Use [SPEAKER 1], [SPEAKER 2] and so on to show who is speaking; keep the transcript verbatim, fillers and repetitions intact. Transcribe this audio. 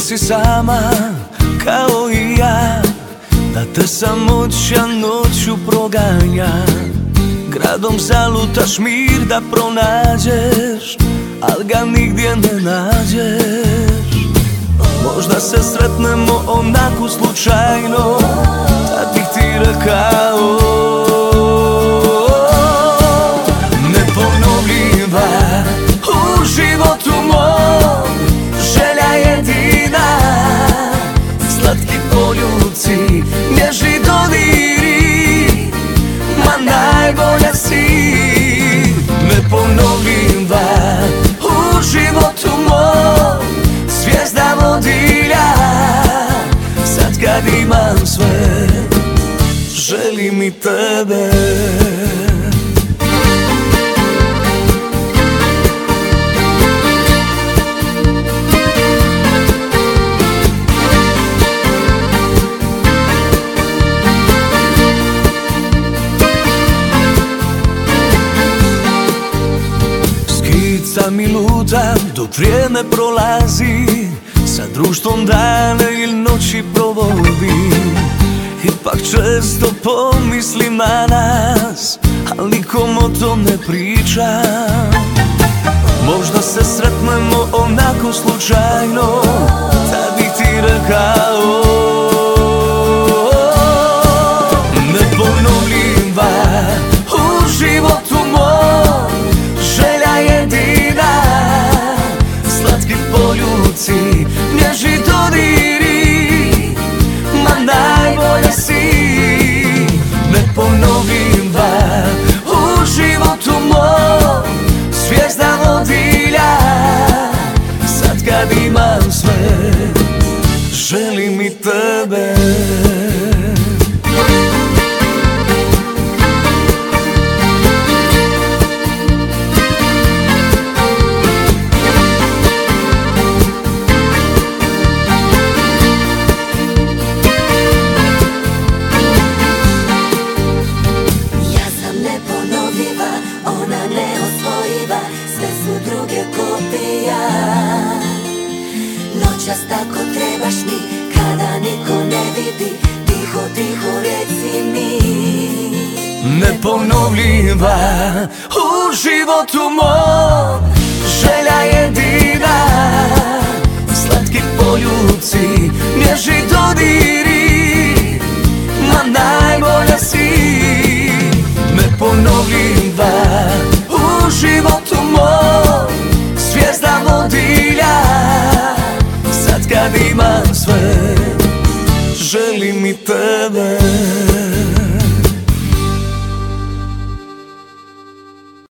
[SPEAKER 1] si sama kao i ja, da te samoća noću proganja. Gradom zalutaš mir da pronađeš, al ga nigdje ne nađeš. Možda se sretnemo onako slučajno, da bih ti rekao neponovljiva u životu mom, želja jedina, slatki poljuci, nježni dodiri, ma najbolja si. Neponovljiva u životu mom, zvijezda vodilja, sad kad imam sve, želim i tebe. Sam i lutam dok vrijeme prolazi, sa društvom dane ili noći provodim. Ipak često pomislim na nas, al nikom o tom ne pričam. Možda se sretnemo onako slučajno, da bih ti rekao neponovljiva u životu mom, želja jedina, slatki poljuci, nježni dodiri, ma najbolja si. Neponovljiva u životu mom, zvijezda vodilja, sad kad imam sve, želim i tebe.
[SPEAKER 2] Noćas tako trebaš mi, kada niko ne vidi, tiho, tiho reci mi.
[SPEAKER 1] Neponovljiva u životu mom, želja jedina, slatki poljuci, nježni dodiri, ma najbolja si. Neponovljiva u životu mom, zvijezda vodilja, kad imam sve, želim i tebe.